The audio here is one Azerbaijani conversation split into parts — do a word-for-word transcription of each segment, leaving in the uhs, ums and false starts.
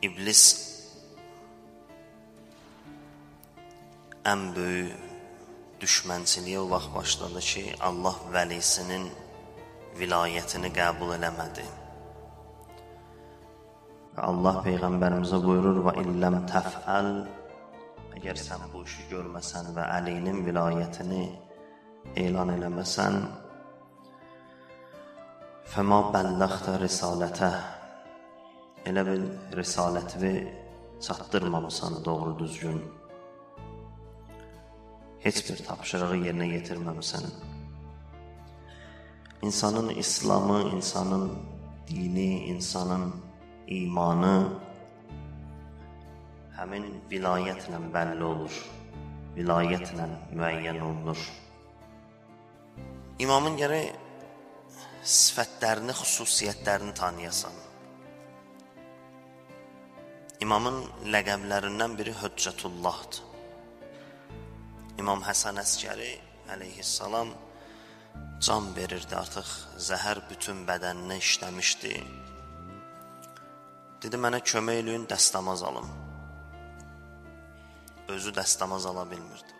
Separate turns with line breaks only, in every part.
İblis ən böyük düşmənçiliyə o vaxt başladı ki, Allah vəlisinin vilayətini qəbul eləmədi. Allah Peyğəmbərimizə buyurur: "Və illəm təfəl", əgər sən bu işi görməsən və Əlinin vilayətini elan eləməsən, "Fəma bəlləğtə risalətə", elə bil risaləti çatdırmamısan doğru düzgün. Heç bir tapşırığı yerinə yetirməmisən. İnsanın İslamı, insanın dini, insanın imanı həmin vilayətlə bəlli olur, vilayətlə müəyyən olunur. İmamın gərək sifətlərini, xüsusiyyətlərini tanıyasan. İmamın ləqəblərindən biri Hüccətullahdır. İmam Həsən Əskəri əleyhissalam can verirdi, artıq zəhər bütün bədəninə işləmişdi. Dedi, mənə kömək eləyin, dəstəmaz alım. Özü dəstəmaz ala bilmirdi.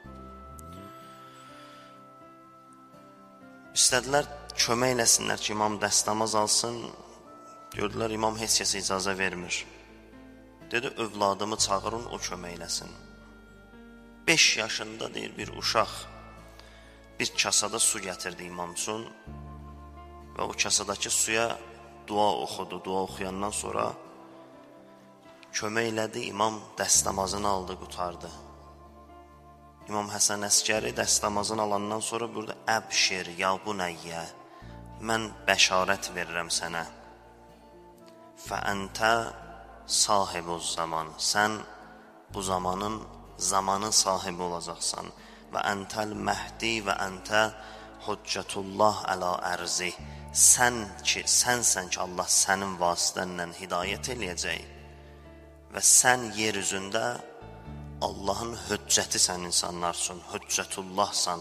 İstədilər kömək eləsinlər ki, imam dəstəmaz alsın. Gördülər, imam heç kəsə icazə vermir. Dedi, övladımı çağırın, o kömək eləsin. Beş yaşında deyir bir uşaq bir kasada su gətirdi imam üçün və o kasadakı suya dua oxudu. Dua oxuyandan sonra kömək elədi, imam dəstəmazını aldı, qutardı. İmam Həsən Əskəri dəstəmazını alandan sonra burada əbşir, ya bu nəyyə, mən bəşarət verirəm sənə. Fə əntə sahibuz zaman, sən bu zamanın zamanın sahibi olacaqsan. Və əntəl məhdi və əntə hüccətullah əla ərzi, sən ki, sənsən ki, Allah sənin vasitənlə hidayət eləyəcək və sən yer üzündə Allahın hüccətisən insanlar üçün, hüccətullahsan.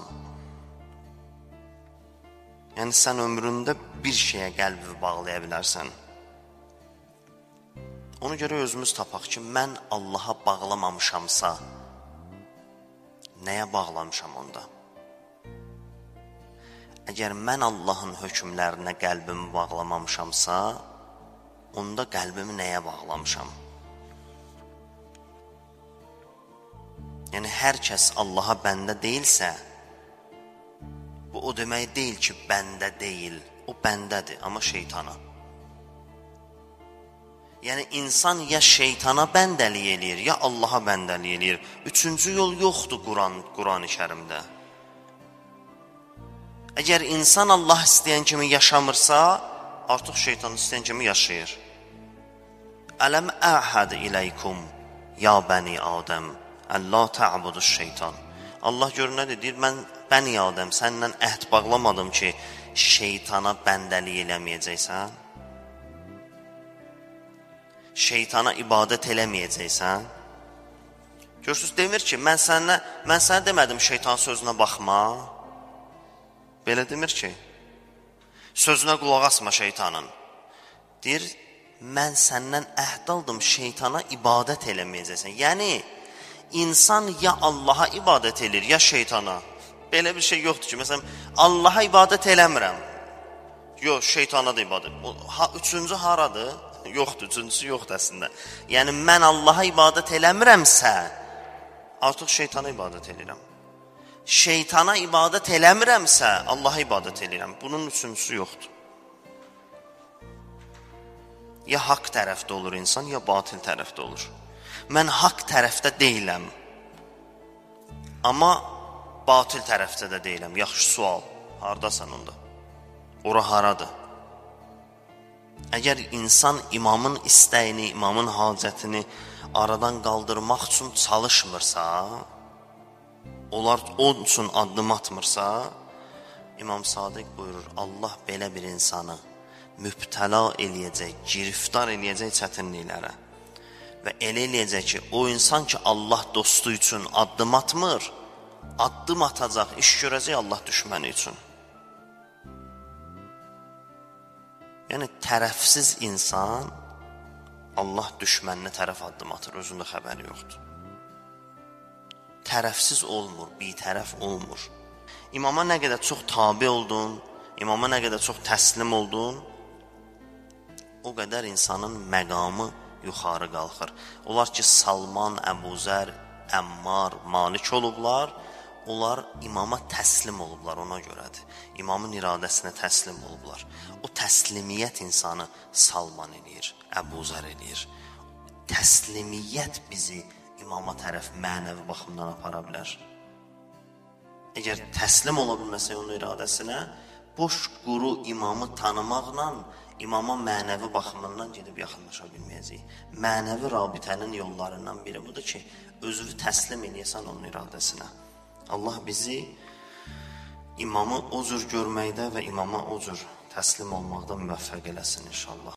Yəni sən ömründə bir şeyə qəlbi bağlaya bilərsən. Ona görə özümüz tapaq ki, mən Allaha bağlamamışamsa, nəyə bağlamışam onda? Əgər mən Allahın hökmlərinə qəlbimi bağlamamışamsa, onda qəlbimi nəyə bağlamışam? Yəni, hər kəs Allaha bəndə deyilsə, bu o demək deyil ki, bəndə deyil. O bəndədir, amma şeytana. Yəni, insan ya şeytana bəndəlik eləyir, ya Allaha bəndəlik eləyir. Üçüncü yol yoxdur Quran, Quran-ı Kərimdə. Əgər insan Allah istəyən kimi yaşamırsa, artıq şeytan istəyən kimi yaşayır. Ələm əhəd iləykum, ya bəni Adəm, əllə tə'buduş şeytan. Allah görür nə deyir? Mən bəni Adəm, səndən əhd bağlamadım ki, şeytana bəndəlik eləməyəcəksən. Şeytana ibadət eləməyəcəksən. Görürsünüz, demir ki, mən sənə, mən sənə demədim şeytan sözünə baxma. Belə demir ki, sözünə qulaq asma şeytanın. Deyir, mən səndən əhd aldım, şeytana ibadət eləməyəcəksən. Yəni, insan ya Allaha ibadət edir, ya şeytana. Belə bir şey yoxdur ki, məsələn, Allaha ibadət eləmirəm. Yox, şeytana da ibadət. Ha, üçüncü haradır? Yoxdur, üçüncüsü yoxdur əslində. Yəni, mən Allaha ibadət eləmirəmsə, artıq şeytana ibadət edirəm. Şeytana ibadət eləmirəmsə, Allaha ibadət edirəm. Bunun üçüncüsü yoxdur. Ya haqq tərəfdə olur insan, ya batil tərəfdə olur. Mən haqq tərəfdə deyiləm, amma batil tərəfdə də deyiləm. Yaxşı sual, haradasan onda? Ora haradır? Əgər insan imamın istəyini, imamın hacətini aradan qaldırmaq üçün çalışmırsa, onlar onun üçün addım atmırsa, İmam Sadiq buyurur, Allah belə bir insanı mübtəla eləyəcək, giriftar eləyəcək çətinliklərə və elə eləyəcək ki, o insan ki, Allah dostu üçün addım atmır, addım atacaq, iş görəcək Allah düşməni üçün. Yəni, tərəfsiz insan Allah düşməninə tərəf addım atır, özündə xəbəri yoxdur. Tərəfsiz olmur, bitərəf olmur. İmama nə qədər çox tabi oldun, imama nə qədər çox təslim oldun, o qədər insanın məqamı yuxarı qalxır. Onlar ki, Salman, Əbuzər, Əmmar, Malik olublar, onlar imama təslim olublar, ona görədir. İmamın iradəsinə təslim olublar. O təslimiyyət insanı Salman eləyir, Əbuzər eləyir. Təslimiyyət bizi imama tərəf mənəvi baxımdan apara bilər. Əgər təslim ola bilməsək onun iradəsinə, boş quru imamı tanımaqla imama mənəvi baxımından gedib yaxınlaşa bilməyəcəyik. Mənəvi rabitənin yollarından biri budur ki, özünü təslim eləyəsən onun iradəsinə. Allah bizi imamı o cür görməkdə və imama o cür təslim olmaqda müvəffəq eləsin inşallah.